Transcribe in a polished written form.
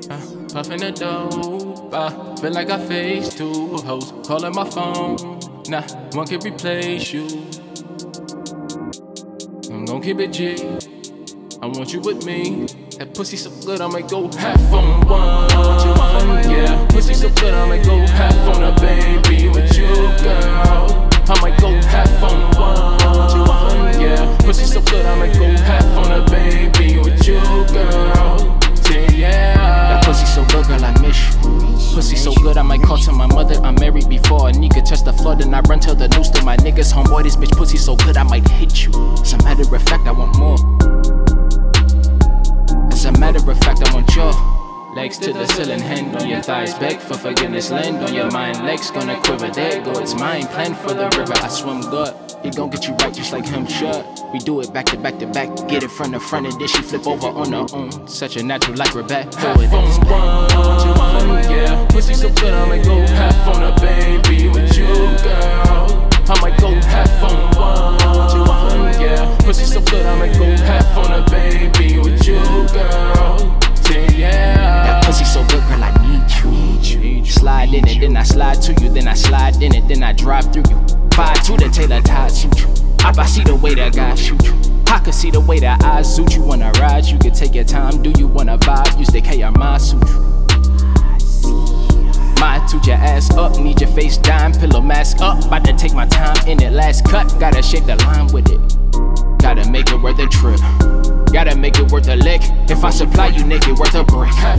Puffin' the dope, I feel like I faced two hoes. Calling my phone, nah, one can replace you. I'm gon' keep it G, I want you with me. That pussy so good, I might go half on one. Yeah, pussy so good, I might go half on a baby with you, girl. I might go half on one. Yeah, pussy so good, I might go half on a baby with you, girl. Yeah, that pussy so good, girl, I miss you. Pussy so good, I might call to my mother. I'm married before a nigga touch the floor, then I run till the news to my niggas. Homeboy, this bitch pussy so good, I might hit you. As a matter of fact, I want more. As a matter of fact, I want your legs to the ceiling, hand on your thighs, beg for forgiveness, land on your mind. Legs gonna quiver, there go, it's mine. Plan for the river, I swim good. He gon' get you right just like him should. We do it back to back to back, get it front to front, and then she flip over on her own. Such a natural like Rebecca. Half on one, yeah. Pussy so good, I might go half on a baby with you, girl. I might go half on one, yeah. Pussy so good, I might go half on a baby with you, girl. Yeah. That pussy so good, girl, I need you. Slide in it, then I slide to you, then I slide in it, then I drive through you. 5'2" the Taylor tie suit you. I see the way that God shoot you. I can see the way that I suit you. Wanna ride, you can take your time. Do you wanna vibe? Use the K or my suit you. My toot your ass up, need your face dime, pillow mask up. About to take my time in it, last cut. Gotta shape the line with it. Gotta make it worth a trip. Gotta make it worth a lick. If I supply you naked, worth a brick.